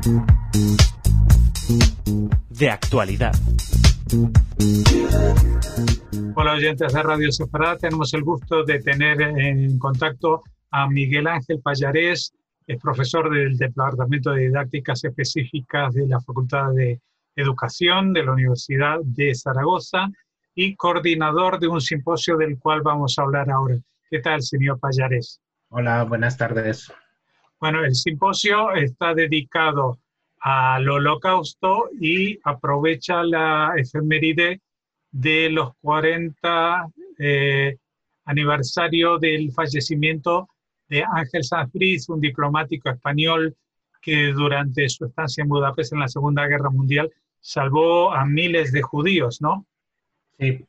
De actualidad. Hola oyentes de Radio Separada, tenemos el gusto de tener en contacto a Miguel Ángel Pallarés, es profesor del Departamento de Didácticas Específicas de la Facultad de Educación de la Universidad de Zaragoza y coordinador de un simposio del cual vamos a hablar ahora. ¿Qué tal, señor Pallarés? Hola, buenas tardes. Bueno, el simposio está dedicado al Holocausto y aprovecha la efeméride de los 40 aniversario del fallecimiento de Ángel Sanz Briz, un diplomático español que durante su estancia en Budapest en la Segunda Guerra Mundial salvó a miles de judíos, ¿no? Sí.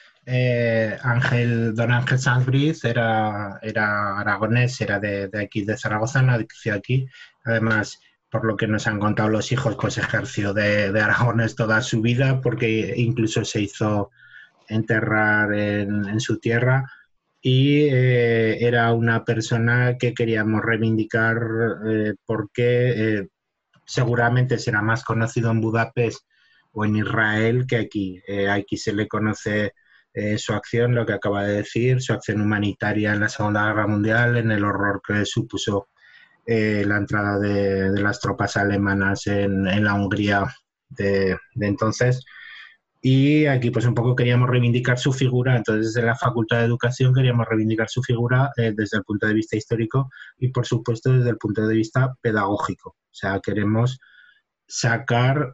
Don Ángel Sanz Briz era aragonés, era de aquí, de Zaragoza, nació aquí. Además, por lo que nos han contado los hijos, pues ejerció de aragonés toda su vida, porque incluso se hizo enterrar en su tierra. Y era una persona que queríamos reivindicar porque seguramente será más conocido en Budapest o en Israel que aquí. Aquí se le conoce su acción, lo que acaba de decir, su acción humanitaria en la Segunda Guerra Mundial, en el horror que supuso la entrada de las tropas alemanas en la Hungría de entonces. Y aquí pues un poco queríamos reivindicar su figura, entonces desde la Facultad de Educación queríamos reivindicar su figura desde el punto de vista histórico y por supuesto desde el punto de vista pedagógico. O sea, queremos sacar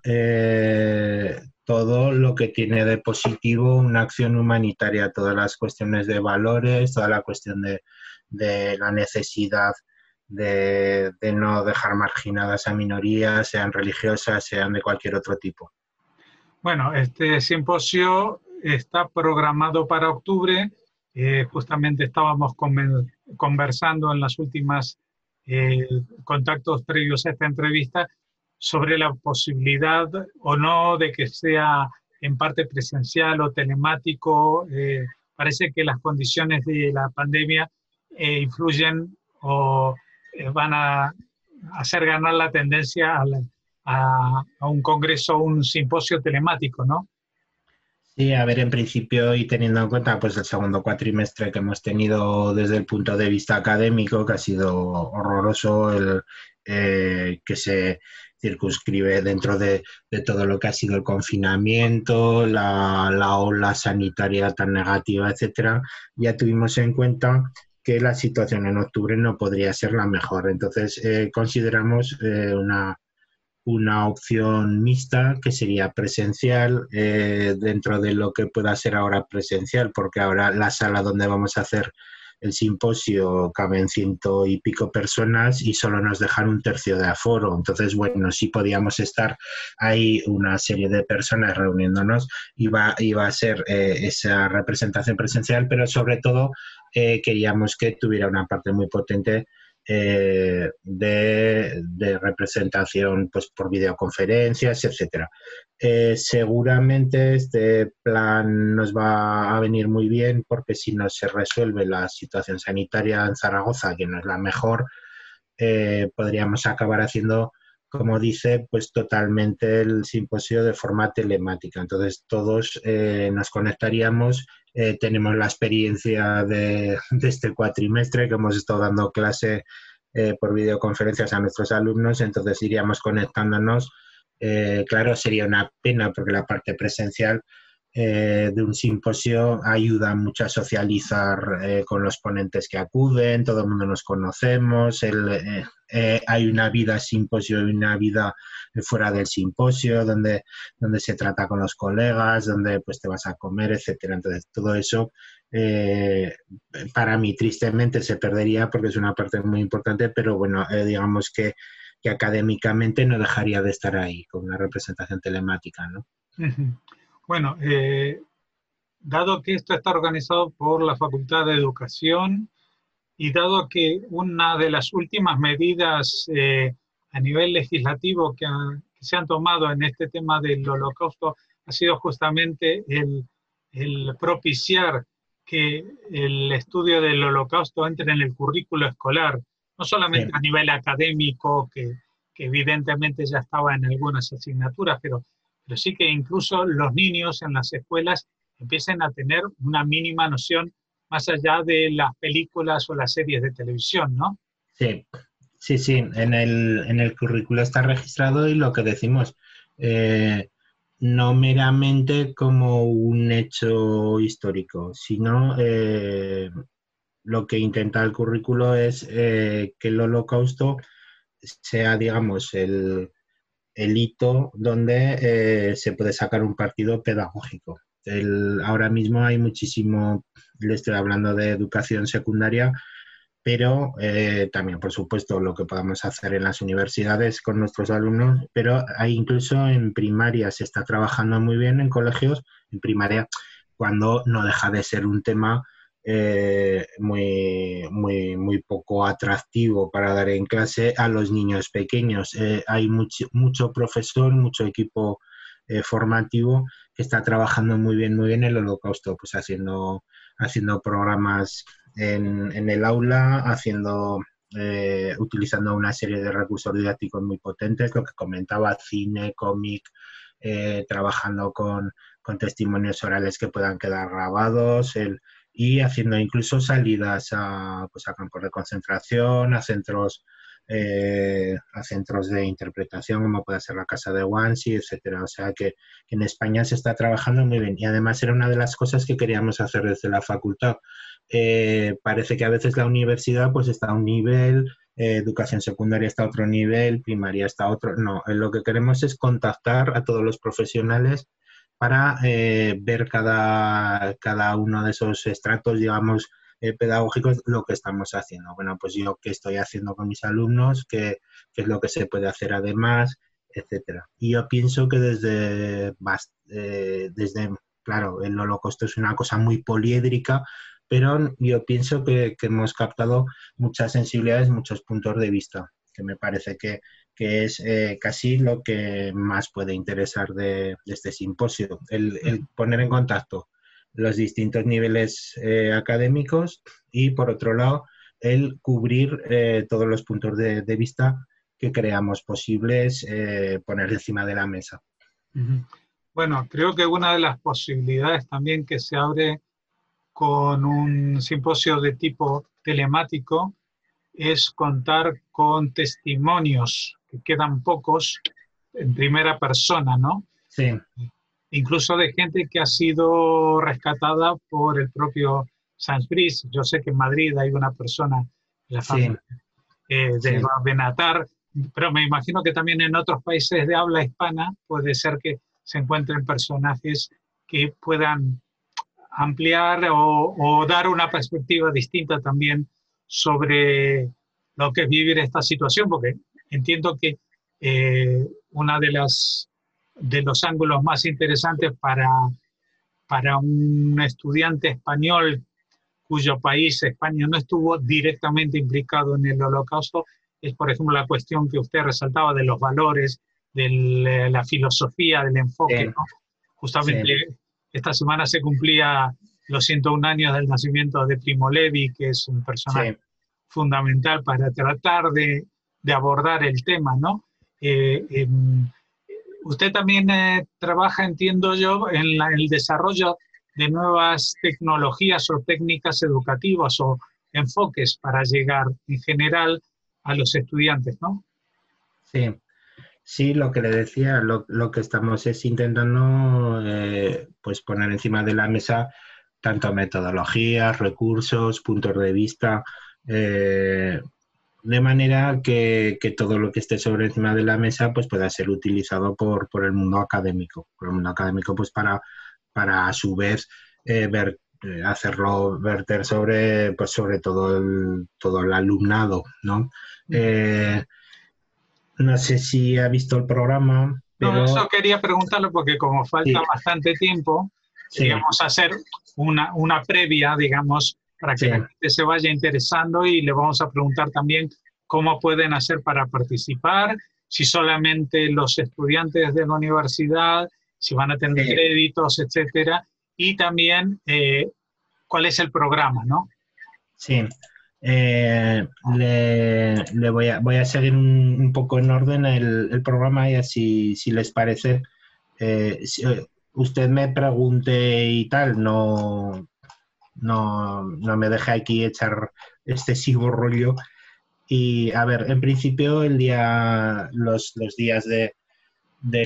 todo lo que tiene de positivo una acción humanitaria, todas las cuestiones de valores, toda la cuestión de la necesidad de no dejar marginadas a minorías, sean religiosas, sean de cualquier otro tipo. Bueno, este simposio está programado para octubre. Justamente estábamos conversando en las últimas contactos previos a esta entrevista sobre la posibilidad o no de que sea en parte presencial o telemático. Parece que las condiciones de la pandemia influyen o van a hacer ganar la tendencia a un congreso, un simposio telemático, ¿no? Sí, a ver, en principio y teniendo en cuenta pues el segundo cuatrimestre que hemos tenido desde el punto de vista académico, que ha sido horroroso, que se circunscribe dentro de todo lo que ha sido el confinamiento, la ola sanitaria tan negativa, etcétera, ya tuvimos en cuenta que la situación en octubre no podría ser la mejor. Entonces, consideramos una opción mixta que sería presencial dentro de lo que pueda ser ahora presencial, porque ahora la sala donde vamos a hacer el simposio caben 100 y pico personas y solo nos dejan un tercio de aforo. Entonces, bueno, sí podíamos estar ahí una serie de personas reuniéndonos, iba a ser esa representación presencial, pero sobre todo queríamos que tuviera una parte muy potente de representación pues por videoconferencias, etcétera. Seguramente este plan nos va a venir muy bien porque si no se resuelve la situación sanitaria en Zaragoza, que no es la mejor, podríamos acabar haciendo, como dice, pues totalmente el simposio de forma telemática. Entonces todos nos conectaríamos. Tenemos la experiencia de este cuatrimestre que hemos estado dando clase por videoconferencias a nuestros alumnos, entonces iríamos conectándonos. Claro, sería una pena porque la parte presencial de un simposio ayuda mucho a socializar con los ponentes que acuden, todo el mundo nos conocemos, hay una vida simposio y una vida fuera del simposio donde se trata con los colegas, donde pues te vas a comer, etcétera. Entonces todo eso para mí tristemente se perdería porque es una parte muy importante, pero bueno, digamos que académicamente no dejaría de estar ahí con una representación telemática, ¿no? Bueno, dado que esto está organizado por la Facultad de Educación y dado que una de las últimas medidas a nivel legislativo que se han tomado en este tema del Holocausto ha sido justamente el propiciar que el estudio del Holocausto entre en el currículo escolar, no solamente a nivel académico, que que evidentemente ya estaba en algunas asignaturas, pero sí que incluso los niños en las escuelas empiecen a tener una mínima noción más allá de las películas o las series de televisión, ¿no? Sí, sí, sí, en el currículo está registrado y lo que decimos, no meramente como un hecho histórico, sino lo que intenta el currículo es que el Holocausto sea, digamos, el hito donde se puede sacar un partido pedagógico. Ahora mismo hay muchísimo, le estoy hablando de educación secundaria, pero también, por supuesto, lo que podamos hacer en las universidades con nuestros alumnos, pero hay incluso en primaria se está trabajando muy bien en colegios, en primaria, cuando no deja de ser un tema muy poco atractivo para dar en clase a los niños pequeños. Hay mucho profesor, mucho equipo formativo que está trabajando muy bien el Holocausto, pues haciendo programas en el aula, utilizando una serie de recursos didácticos muy potentes, lo que comentaba, cine, cómic, trabajando con testimonios orales que puedan quedar grabados, y haciendo incluso salidas a campos de concentración, a centros de interpretación, como puede ser la Casa de Wannsee, etcétera. O sea que en España se está trabajando muy bien, y además era una de las cosas que queríamos hacer desde la facultad. Parece que a veces la universidad pues está a un nivel, educación secundaria está a otro nivel, primaria está a otro. No, lo que queremos es contactar a todos los profesionales para ver cada uno de esos estratos, digamos, pedagógicos, lo que estamos haciendo. Bueno, pues yo qué estoy haciendo con mis alumnos, qué es lo que se puede hacer además, etcétera. Y yo pienso que desde claro, el Holocausto es una cosa muy poliédrica, pero yo pienso que hemos captado muchas sensibilidades, muchos puntos de vista, que me parece que es casi lo que más puede interesar de este simposio, el poner en contacto los distintos niveles académicos y, por otro lado, el cubrir todos los puntos de vista que creamos posibles poner encima de la mesa. Bueno, creo que una de las posibilidades también que se abre con un simposio de tipo telemático es contar con testimonios, que quedan pocos, en primera persona, ¿no? Sí. Incluso de gente que ha sido rescatada por el propio Sansbriz. Yo sé que en Madrid hay una persona, la familia de Benatar, pero me imagino que también en otros países de habla hispana puede ser que se encuentren personajes que puedan ampliar o dar una perspectiva distinta también sobre lo que es vivir esta situación, porque entiendo que una de los ángulos más interesantes para un estudiante español cuyo país, España, no estuvo directamente implicado en el Holocausto, es, por ejemplo, la cuestión que usted resaltaba de los valores, de la filosofía, del enfoque, ¿no? Justamente esta semana se cumplía los 101 años del nacimiento de Primo Levi, que es un personaje fundamental para tratar de abordar el tema, ¿no? Usted también trabaja, entiendo yo, en el desarrollo de nuevas tecnologías o técnicas educativas o enfoques para llegar en general a los estudiantes, ¿no? Sí, lo que le decía, lo que estamos es intentando pues poner encima de la mesa tanto metodologías, recursos, puntos de vista, de manera que todo lo que esté sobre encima de la mesa pues pueda ser utilizado por el mundo académico. Por el mundo académico pues para a su vez hacerlo verter sobre todo el alumnado, ¿no? No sé si ha visto el programa, pero... No, eso quería preguntarlo porque como falta bastante tiempo, queríamos hacer una previa, digamos, para que la gente se vaya interesando, y le vamos a preguntar también cómo pueden hacer para participar, si solamente los estudiantes de la universidad, si van a tener créditos, etcétera, y también cuál es el programa, ¿no? Sí, Voy a seguir un poco en orden el programa y así, si les parece, si usted me pregunte y tal, no me deje aquí echar excesivo rollo. Y a ver, en principio los días de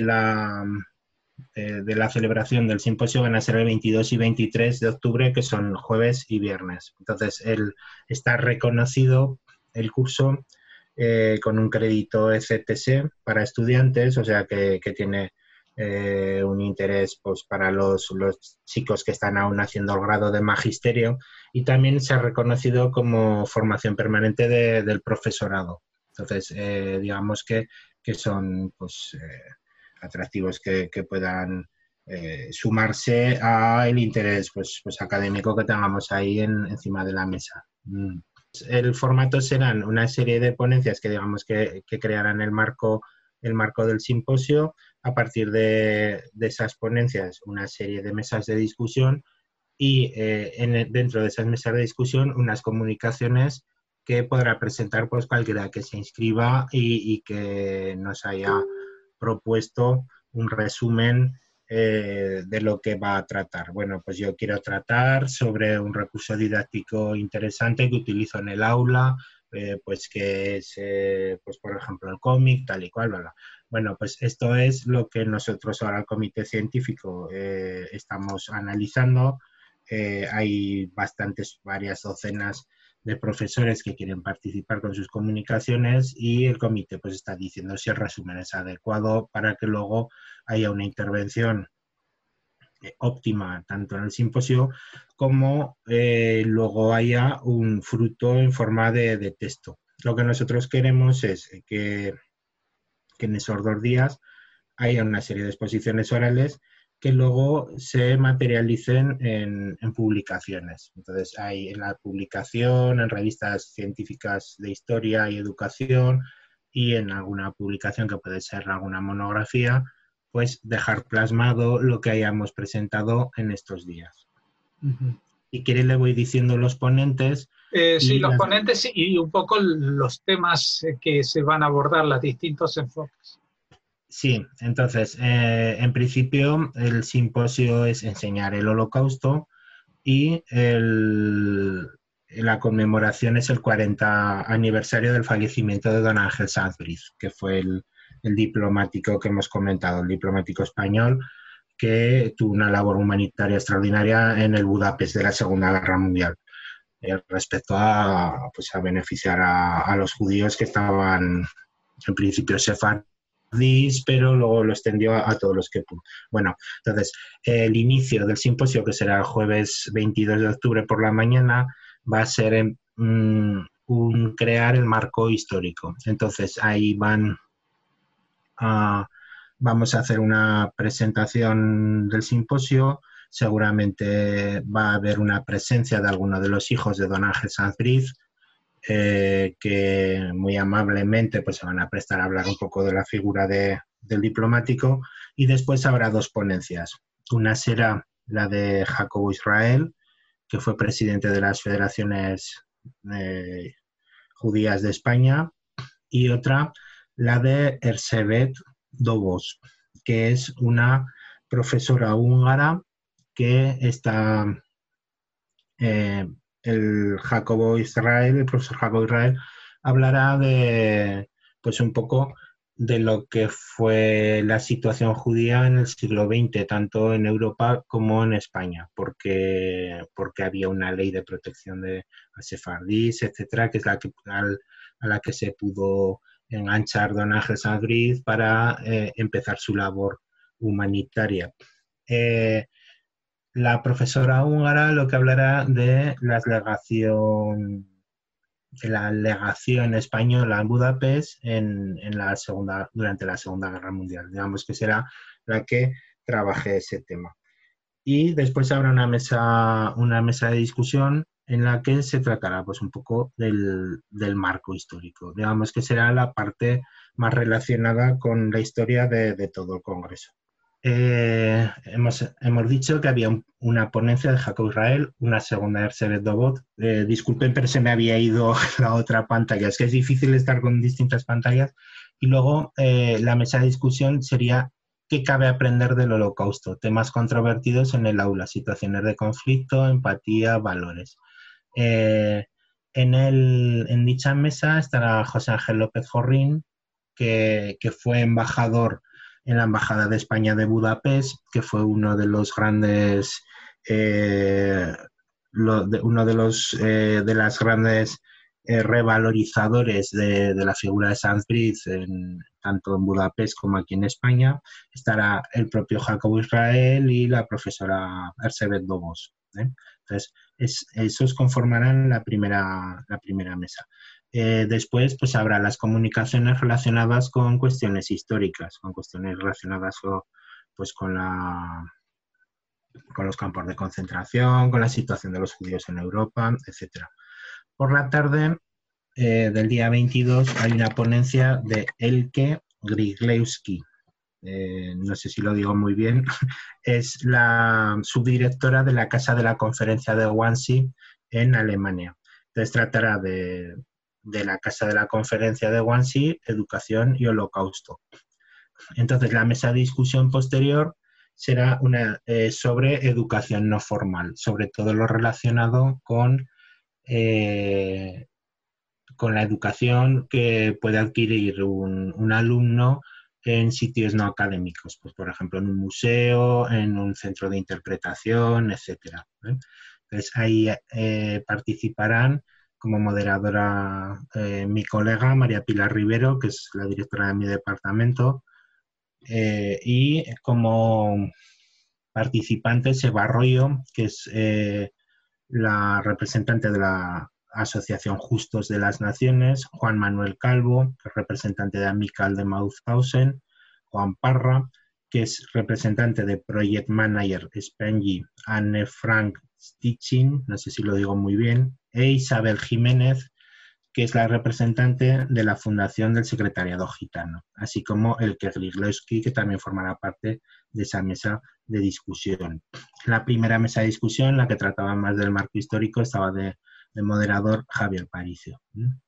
la celebración del simposio van a ser el 22 y 23 de octubre, que son jueves y viernes. Entonces, está reconocido el curso con un crédito ECTS para estudiantes, o sea que tiene un interés pues, para los chicos que están aún haciendo el grado de magisterio, y también se ha reconocido como formación permanente del profesorado. Entonces, digamos que son pues, atractivos que puedan sumarse al interés pues académico que tengamos ahí encima de la mesa. El formato serán una serie de ponencias que digamos que crearán el marco del simposio. A partir de esas ponencias, una serie de mesas de discusión y dentro de esas mesas de discusión unas comunicaciones que podrá presentar pues cualquiera que se inscriba y que nos haya propuesto un resumen de lo que va a tratar. Bueno, pues yo quiero tratar sobre un recurso didáctico interesante que utilizo en el aula, pues que es, pues por ejemplo, el cómic, tal y cual, bla, bla. Bueno, pues esto es lo que nosotros ahora, el comité científico, estamos analizando. Hay varias docenas de profesores que quieren participar con sus comunicaciones y el comité pues está diciendo si el resumen es adecuado para que luego haya una intervención óptima tanto en el simposio como luego haya un fruto en forma de texto. Lo que nosotros queremos es que en esos 2 días haya una serie de exposiciones orales que luego se materialicen en publicaciones. Entonces, hay en la publicación, en revistas científicas de historia y educación y en alguna publicación que puede ser alguna monografía, pues dejar plasmado lo que hayamos presentado en estos días. Si quiere, le voy diciendo los ponentes. Sí, los ponentes y un poco los temas que se van a abordar, los distintos enfoques. Sí, entonces, en principio el simposio es enseñar el Holocausto y la conmemoración es el 40 aniversario del fallecimiento de don Ángel Sanz Briz, que fue el diplomático que hemos comentado, el diplomático español que tuvo una labor humanitaria extraordinaria en el Budapest de la Segunda Guerra Mundial, respecto a beneficiar a los judíos que estaban en principio sefardíes, pero luego lo extendió a todos los que pudo. Bueno, entonces, el inicio del simposio, que será el jueves 22 de octubre por la mañana, va a ser crear el marco histórico. Entonces, ahí vamos a hacer una presentación del simposio. Seguramente va a haber una presencia de alguno de los hijos de don Ángel Sanz Briz, que muy amablemente pues, se van a prestar a hablar un poco de la figura del diplomático, y después habrá 2 ponencias. Una será la de Jacobo Israel, que fue presidente de las federaciones judías de España, y otra la de Erzsébet Dobos, que es una profesora húngara que está... el profesor Jacobo Israel, hablará de, pues un poco de lo que fue la situación judía en el siglo XX, tanto en Europa como en España, porque había una ley de protección de sefardíes, etcétera, que es a la que se pudo enganchar don Ángel Sanz Briz para empezar su labor humanitaria. La profesora húngara lo que hablará de la legación española en Budapest durante la Segunda Guerra Mundial. Digamos que será la que trabaje ese tema. Y después habrá una mesa de discusión en la que se tratará pues, un poco del marco histórico. Digamos que será la parte más relacionada con la historia de todo el Congreso. Hemos dicho que había una ponencia de Jacob Israel, una segunda de Erzsébet Dobot. Disculpen, pero se me había ido la otra pantalla. Es que es difícil estar con distintas pantallas. Y luego la mesa de discusión sería ¿qué cabe aprender del Holocausto? Temas controvertidos en el aula, situaciones de conflicto, empatía, valores. En dicha mesa estará José Ángel López Jorrín, que fue embajador en la Embajada de España de Budapest, que fue uno de los grandes, de las grandes revalorizadores de la figura de Sanskrit, tanto en Budapest como aquí en España. Estará el propio Jacob Israel y la profesora Erzsébet Dobos. Entonces, esos conformarán la primera mesa. Después, pues habrá las comunicaciones relacionadas con cuestiones históricas, con cuestiones relacionadas pues, con los campos de concentración, con la situación de los judíos en Europa, etc. Por la tarde del día 22 hay una ponencia de Elke Gryglewski. No sé si lo digo muy bien, es la subdirectora de la Casa de la Conferencia de Wannsee en Alemania. Entonces tratará de la Casa de la Conferencia de Wannsee, Educación y Holocausto. Entonces la mesa de discusión posterior será sobre educación no formal, sobre todo lo relacionado con la educación que puede adquirir un alumno en sitios no académicos, pues por ejemplo en un museo, en un centro de interpretación, etc. Entonces ahí participarán como moderadora mi colega María Pilar Rivero, que es la directora de mi departamento, y como participantes Eva Arroyo, que es la representante de la Asociación Justos de las Naciones, Juan Manuel Calvo, que es representante de Amical de Mauthausen, Juan Parra, que es representante de Project Manager Spengi, Anne Frank Stitching, no sé si lo digo muy bien, e Isabel Jiménez, que es la representante de la Fundación del Secretariado Gitano, así como Elke Gryglewski, que también formará parte de esa mesa de discusión. La primera mesa de discusión, la que trataba más del marco histórico, estaba de moderador Javier Paricio.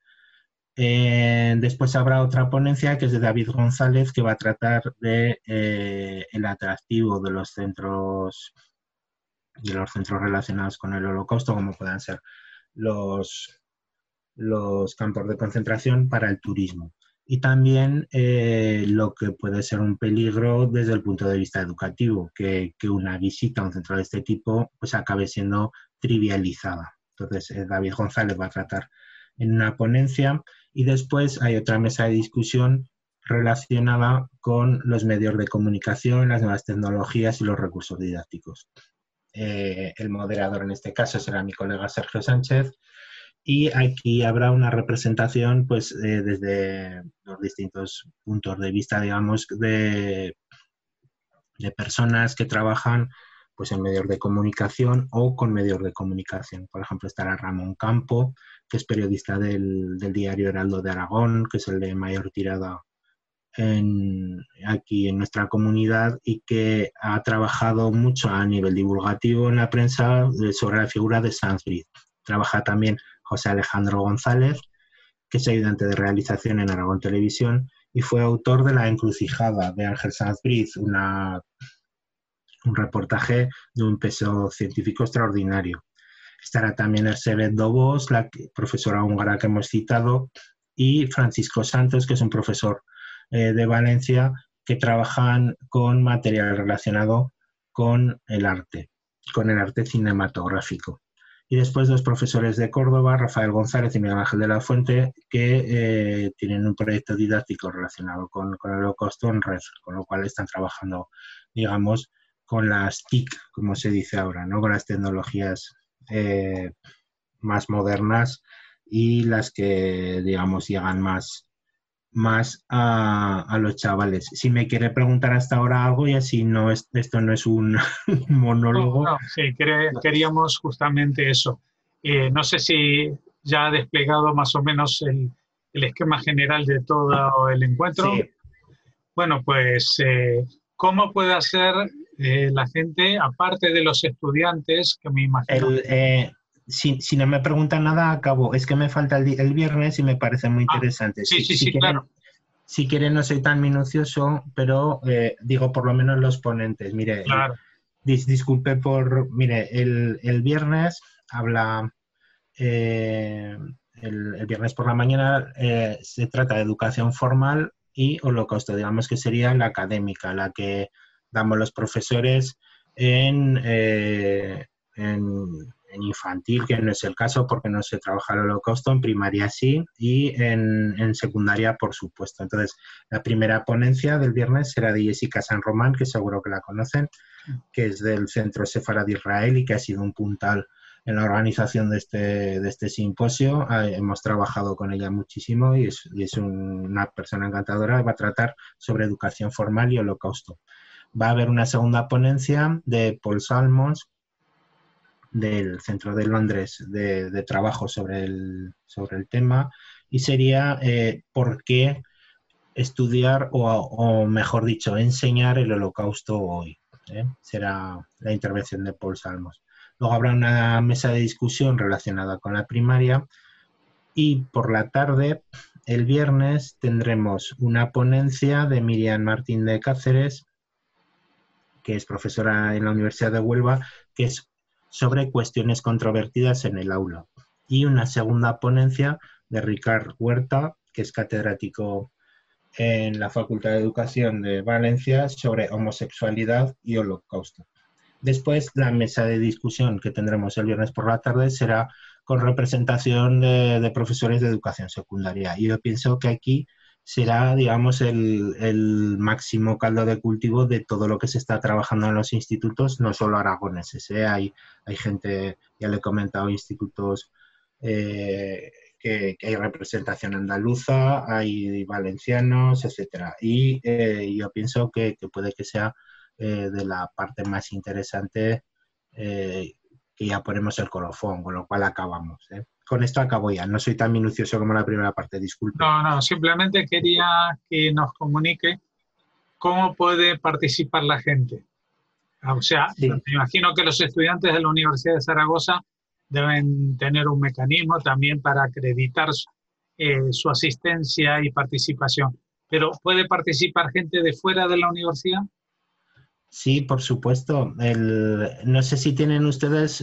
Después habrá otra ponencia que es de David González, que va a tratar de el atractivo de los centros relacionados con el Holocausto, como puedan ser los campos de concentración para el turismo. Y también lo que puede ser un peligro desde el punto de vista educativo, que una visita a un centro de este tipo pues acabe siendo trivializada. Entonces, David González va a tratar en una ponencia y después hay otra mesa de discusión relacionada con los medios de comunicación, las nuevas tecnologías y los recursos didácticos. El moderador en este caso será mi colega Sergio Sánchez y aquí habrá una representación pues, desde los distintos puntos de vista, digamos, de personas que trabajan pues en medios de comunicación o con medios de comunicación. Por ejemplo, estará Ramón Campo, que es periodista del diario Heraldo de Aragón, que es el de mayor tirada aquí en nuestra comunidad y que ha trabajado mucho a nivel divulgativo en la prensa sobre la figura de Sanskrit. Trabaja también José Alejandro González, que es ayudante de realización en Aragón Televisión y fue autor de La encrucijada de Ángel Sanskrit, un reportaje de un peso científico extraordinario. Estará también Erzsébet Dobos, la profesora húngara que hemos citado, y Francisco Santos, que es un profesor de Valencia, que trabajan con material relacionado con el arte cinematográfico. Y después dos profesores de Córdoba, Rafael González y Miguel Ángel de la Fuente, que tienen un proyecto didáctico relacionado con el Holocausto en red, con lo cual están trabajando, digamos, con las TIC, como se dice ahora, ¿no? Con las tecnologías más modernas y las que, digamos, llegan más a los chavales. Si me quiere preguntar hasta ahora algo y así esto no es un monólogo. No, sí, queríamos justamente eso. No sé si ya ha desplegado más o menos el esquema general de todo el encuentro. Sí. Bueno, pues ¿cómo puede hacer la gente, aparte de los estudiantes, que me imagino? Si no me preguntan nada, acabo. Es que me falta el viernes y me parece muy interesante. Sí, sí, Si sí, quieren, claro. si quieren, no soy tan minucioso, pero digo por lo menos los ponentes. Mire, Claro. disculpe por... Mire, el viernes habla... eh, el viernes por la mañana se trata de educación formal y holocausto, digamos que sería la académica, la que damos los profesores en infantil, que no es el caso porque no se trabaja el holocausto, en primaria sí, y en secundaria, por supuesto. Entonces, la primera ponencia del viernes será de Jessica San Román, que seguro que la conocen, que es del Centro Sefarad de Israel y que ha sido un puntal en la organización de este simposio. Hemos trabajado con ella muchísimo y es una persona encantadora. Va a tratar sobre educación formal y holocausto. Va a haber una segunda ponencia de Paul Salmons, del Centro de Londres de trabajo sobre el tema, y sería por qué estudiar o mejor dicho, enseñar el holocausto hoy. Será la intervención de Paul Salmons. Luego habrá una mesa de discusión relacionada con la primaria y por la tarde, el viernes, tendremos una ponencia de Miriam Martín de Cáceres, que es profesora en la Universidad de Huelva, que es sobre cuestiones controvertidas en el aula. Y una segunda ponencia de Ricard Huerta, que es catedrático en la Facultad de Educación de Valencia, sobre homosexualidad y holocausto. Después, la mesa de discusión que tendremos el viernes por la tarde será con representación de profesores de educación secundaria. Y yo pienso que aquí será, digamos, el máximo caldo de cultivo de todo lo que se está trabajando en los institutos, no solo aragoneses. Hay gente, ya le he comentado, institutos que hay representación andaluza, hay valencianos, etcétera. Y yo pienso que puede que sea de la parte más interesante, que ya ponemos el colofón, con lo cual acabamos. Con esto acabo ya, no soy tan minucioso como la primera parte, disculpe. No, simplemente quería que nos comunique cómo puede participar la gente. O sea, Sí. me imagino que los estudiantes de la Universidad de Zaragoza deben tener un mecanismo también para acreditar su asistencia y participación. Pero ¿puede participar gente de fuera de la universidad? Sí, por supuesto. No sé si tienen ustedes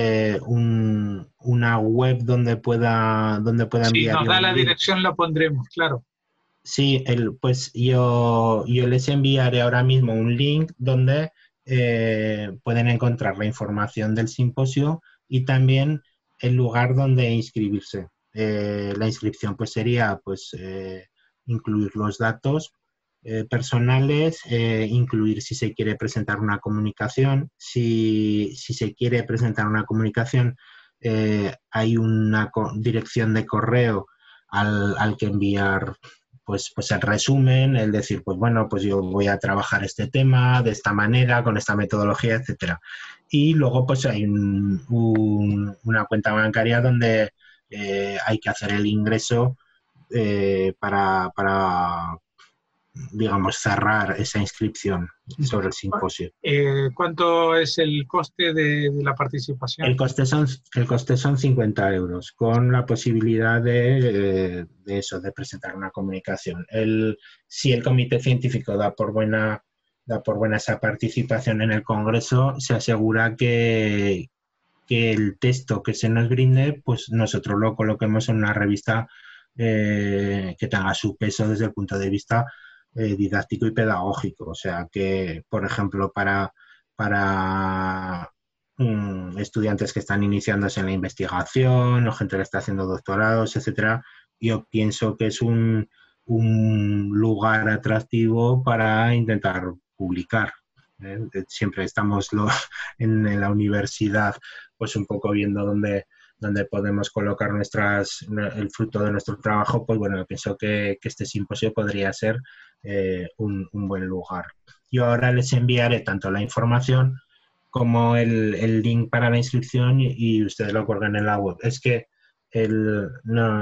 una web donde pueda Si enviar nos yo da un la link. dirección, lo pondremos, claro. Sí, pues yo les enviaré ahora mismo un link donde pueden encontrar la información del simposio y también el lugar donde inscribirse. La inscripción pues sería incluir los datos personales, incluir si se quiere presentar una comunicación. Si se quiere presentar una comunicación, hay una dirección de correo al que enviar pues el resumen, el decir, pues bueno, pues yo voy a trabajar este tema de esta manera, con esta metodología, etcétera. Y luego pues hay una cuenta bancaria donde hay que hacer el ingreso para digamos, cerrar esa inscripción sobre el simposio. ¿Cuánto es el coste de la participación? El coste son 50 euros, con la posibilidad de presentar una comunicación. Si el comité científico da por buena esa participación en el congreso, se asegura que el texto que se nos brinde, pues nosotros lo coloquemos en una revista que tenga su peso desde el punto de vista didáctico y pedagógico. O sea que, por ejemplo, para estudiantes que están iniciándose en la investigación o gente que está haciendo doctorados, etcétera, yo pienso que es un lugar atractivo para intentar publicar. Siempre estamos en la universidad pues un poco viendo dónde podemos colocar el fruto de nuestro trabajo. Pues bueno, yo pienso que este simposio podría ser un buen lugar. Yo ahora les enviaré tanto la información como el link para la inscripción y ustedes lo colgan en la web. Es que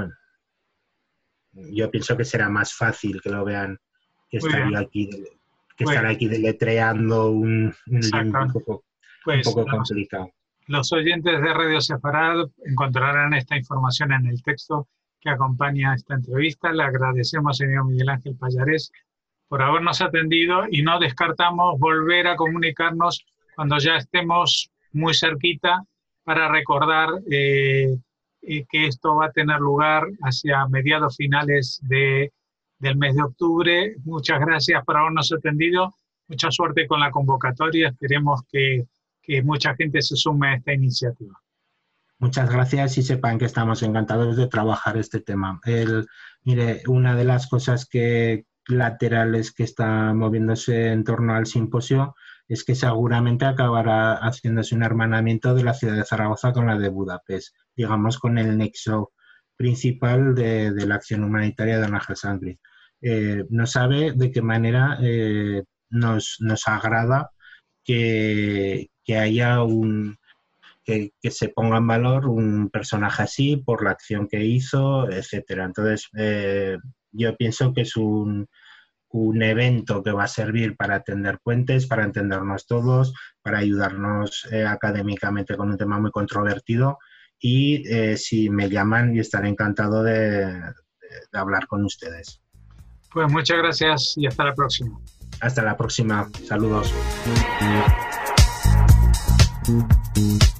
yo pienso que será más fácil que lo vean, que Muy estar bien. yo aquí estar aquí deletreando un link un poco complicado. Los oyentes de Radio Sefarad encontrarán esta información en el texto que acompaña esta entrevista. Le agradecemos, señor Miguel Ángel Pallarés, por habernos atendido y no descartamos volver a comunicarnos cuando ya estemos muy cerquita para recordar que esto va a tener lugar hacia mediados finales del mes de octubre. Muchas gracias por habernos atendido. Mucha suerte con la convocatoria. Esperemos que mucha gente se sume a esta iniciativa. Muchas gracias y sepan que estamos encantados de trabajar este tema. Mire, una de las cosas laterales que está moviéndose en torno al simposio es que seguramente acabará haciéndose un hermanamiento de la ciudad de Zaragoza con la de Budapest, digamos con el nexo principal de la acción humanitaria de Don Ángel Sanz-Briz. No sabe de qué manera nos agrada que haya que se ponga en valor un personaje así por la acción que hizo, etcétera. Entonces, yo pienso que es un evento que va a servir para tender puentes, para entendernos todos, para ayudarnos académicamente con un tema muy controvertido y si me llaman, yo estaré encantado de hablar con ustedes. Pues muchas gracias y hasta la próxima. Hasta la próxima. Saludos.